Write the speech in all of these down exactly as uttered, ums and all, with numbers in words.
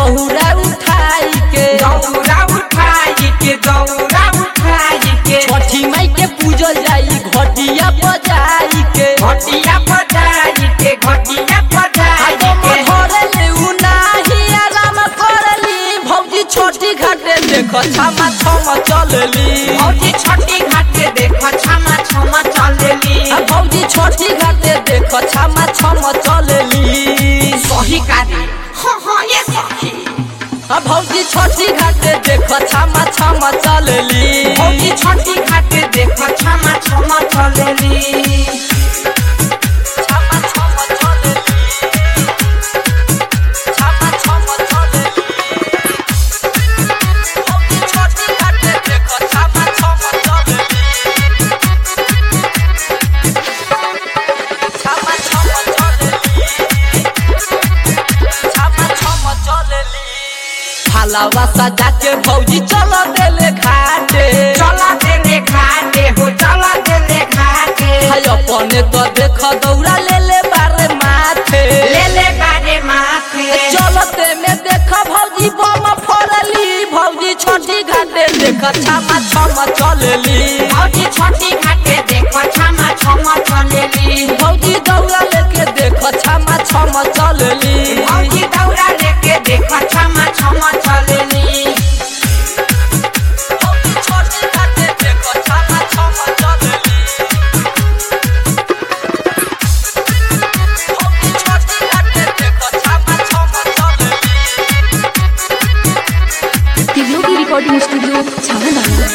दौरा उठाई के दौरा उठाई के दौरा उठाई के छठी माई के पूजल जाई घटिया बजाई के घटिया बजाई के घटिया बजाई के घरे उनाही आराम करली भौजी छोटी घाटे देख छमा छमा चलली भौजी छोटी घाटे देख छमा छमा चलली भौजी छोटी घाटे देख छमा छमा चलली सही कादी हां हां ये सही भौजी छोटी घाटे देख छमा छमा चलली भौजी छोटी घाटे देख छमा छमा चलली छमा छमा चलली छमा छमा चलली भौजी छोटी घाटे देख छमा छमा चलली छमा छमा चलली छमा छमा चलली हलावा सजा के भौजी चला देले घाटे चला देले घाटे हो चला देले घाटे हाय अपने तो देख दौरा ले ले बारे माथे ले ले बारे माथे चलते में देख भौजी बम फरली भौजी छोटी घाटे देख छमा छमा चलली भौजी छोटी घाटे देख छमा छमा चलली भौजी दौरा लेके देख छमा छमा चलली भौजी दौरा लेके देख छमा छमा चलली भौजी छोटी घाटे देख छमा छमा चलली भौजी छोटी घाटे देख छमा छमा चलली टिग्लो की रिकॉर्डिंग स्टूडियो छावनी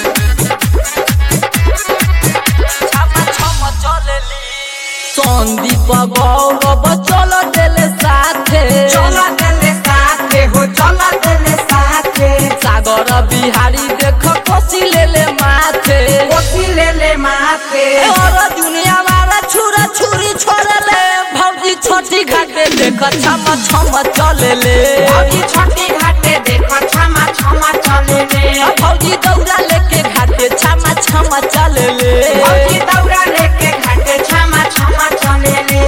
छमा छमा चलली संदीप गौरव चल देले साथे चला देले साथे हो चला देले साथे सागर बिहारी देख कोसी ले ले माथे कोसी ले ले माथे और दुनिया वाला छुरा छुरी छोड़ले भौजी छोटी घाटे देख छमा छमा चलले भौजी छोटी घाटे देख छमा छमा चलले भौजी दौरा लेके घाटे छमा छमा चलले भौजी दौरा लेके घाटे छमा छमा चलले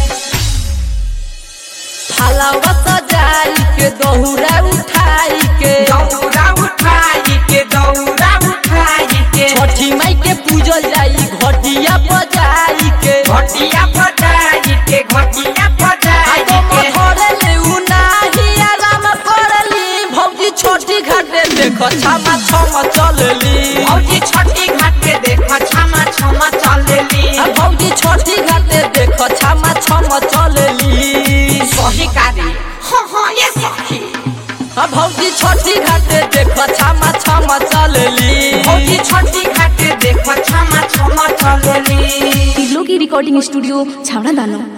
हलावा सजाई के दौरा उठाई के दौरा उठाई के दौरा उठाई के छठी माई के पूजल जाई घटिया बजाई के घटिया बजाई के घटिया बजाई के घरे उनाही आराम करली भौजी छोटी घाटे देख छमा छमा चलली भौजी छोटी घाटे देख छमा छमा चलली भौजी छोटी घाटे देख छमा छमा चलली सही कादी हां हां ये सही भौजी छोटी घाटे देख छमा छमा चलली भौजी छोटी घाटे देख छमा छमा चलली टिग्लो की रिकॉर्डिंग स्टूडियो छावड़ा दानो।